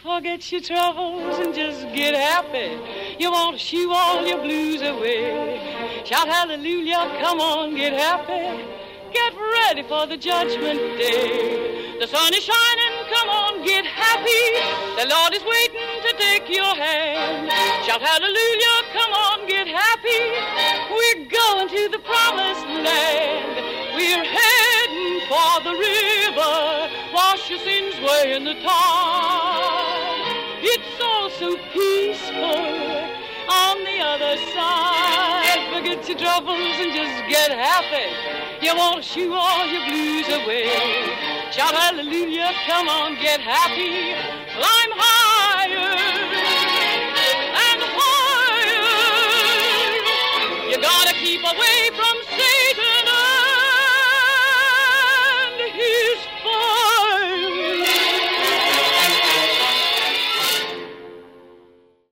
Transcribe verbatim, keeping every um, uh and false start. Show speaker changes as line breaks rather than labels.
Forget your troubles and just get happy. You want to shoo all your blues away. Shout hallelujah, come on, get happy. Get ready for the judgment day. The sun is shining, come on, get happy. The Lord is waiting to take your hand. Shout hallelujah, come on, get happy. We're going to the promised land. We're heading for the river. Wash your sins away in the tide. It's all so peaceful on the other side. Forget your troubles and just get happy. You want to shoo all your blues away. Shout hallelujah, come on, get happy. Climb